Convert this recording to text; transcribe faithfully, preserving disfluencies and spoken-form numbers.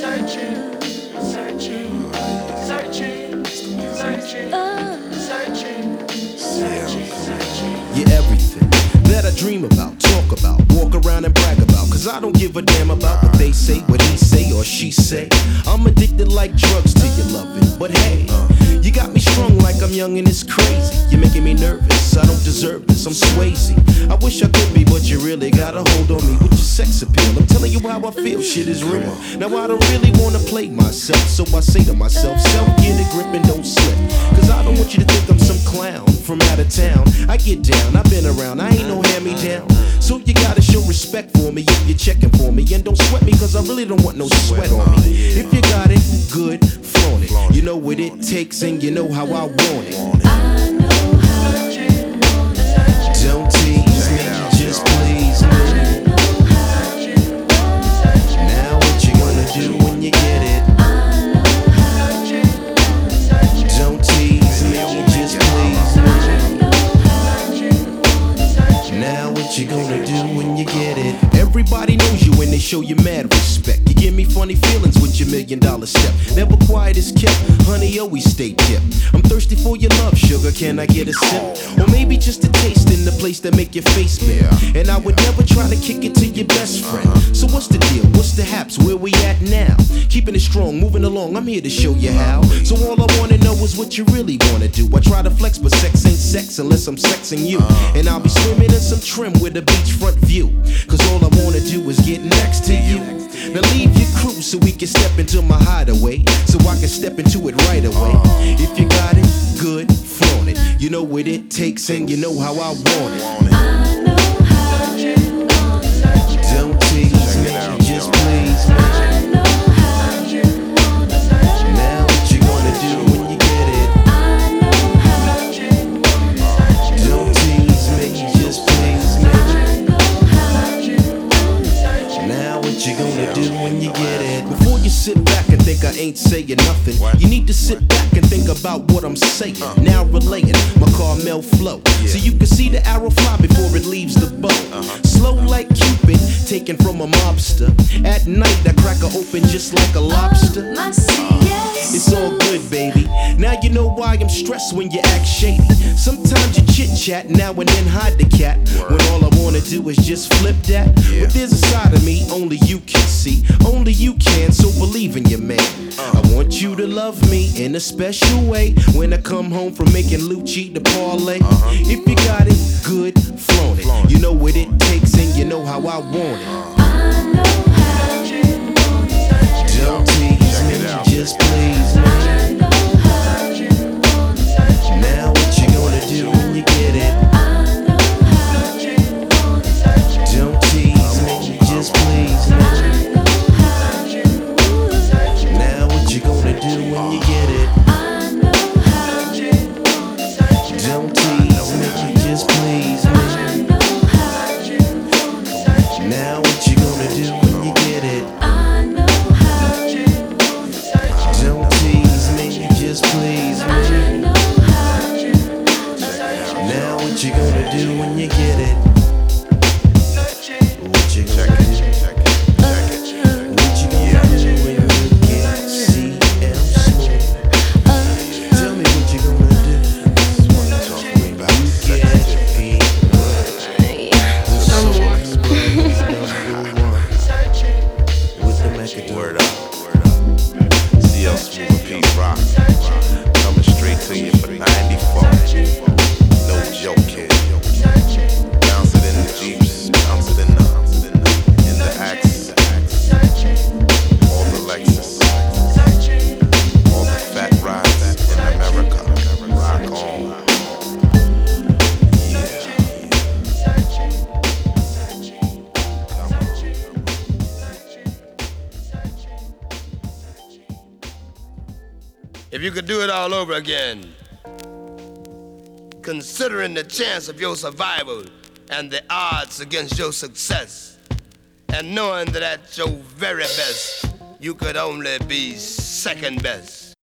searching, searching, searching, searching, searching, searching, searching. You're everything that I dream about, talk about, walk around and brag about. Cause I don't give a damn about what they say, what he say or she say. I'm addicted like drugs to your loving. But hey, you got me strung like I'm young and it's crazy. You're making me nervous, I don't deserve this, I'm Swayze. I wish I could be, but you really got a hold on me with your sex appeal. I'm telling you how I feel, shit is real. Now I don't really wanna play myself, so I say to myself, self, get a grip and don't slip. Cause I don't want you to think I'm some clown from out of town. I get down, I've been around, I ain't no hand-me-down. So you gotta show respect for me if you're checking for me. And don't sweat me, cause I really don't want no sweat on me. If you got it, good, flaunt it. You know what it takes and you know how I want it. I know how you want it. Don't tease me, just please me. Now what you gonna do when you get it? Don't tease me, just please me. Now what you gonna do when you get it? Everybody knows you when they show you mad respect. You give me funny feelings with your million dollar step. Never quiet as kept, honey, always stay tipped. I'm thirsty for your love, sugar, can I get a sip? Or maybe just a taste in the place that make your face bare. And I would never try to kick it to your best friend. So what's the deal, what's the haps, where we at now? Keeping it strong, moving along, I'm here to show you how. So all I wanna know is what you really wanna do. I try to flex, but sex ain't sex unless I'm sexing you. And I'll be swimming in some trim with a beachfront view. Cause all I wanna do is get next to you. Now leave your crew so we can step into my hideaway, so I can step into it right away. If you got it, good, flaunt it. You know what it takes and you know how I want it. I know how you want it. Don't tease me, just please me. I know how you want it. Now what you gonna do when you get it? I know how you want it. Don't tease me, just please me. I know how you want it. Now what you gonna do when you get it? Before you sit back and think I ain't saying nothing, you need to sit back and think about what I'm saying. Now relating my Carmel flow, so you can see the arrow fly before it leaves the bow. Slow like Cupid, taken from a mobster. At night I crack her open just like a lobster. My C S. It's all good, baby. Now you know why I'm stressed when you act shady. Sometimes you chit chat, now and then hide the cat. When all I wanna do is just flip that. But there's a side of me only you can see, only you can. So believe in your man. I want you to love me in a special way. When I come home from making Lucci the parlay. If you got it, good, flaunt it. You know what it takes and you know how I want it. I know how you want it. Don't tease me, just please me. I know how you want it. Now what you gonna do when you get it? I know how you want it. Don't tease me, just please me. I know how you want it. Now what you gonna do when you get it? I know how you want it. Don't tease me, just please me. I know how you want it. Now what you gonna do when you get it? I know how you want it. Don't tease me, just please I me. know how you want it. Now what you gonna do when you get it? What you gonna do? What you gonna do when you get C M Smooth? Tell me what you gonna do. You get beat. With the Macadoo. Word up. C L Smooth and Pete Rock. Coming straight to you for ninety-four. No joke, kid. Bounce it in the Jeeps. Bounce it in the, in the Axis. All the Lexus. All the fat rides in America. Rock on. If you could do it all over again, considering the chance of your survival and the odds against your success, and knowing that at your very best, you could only be second best.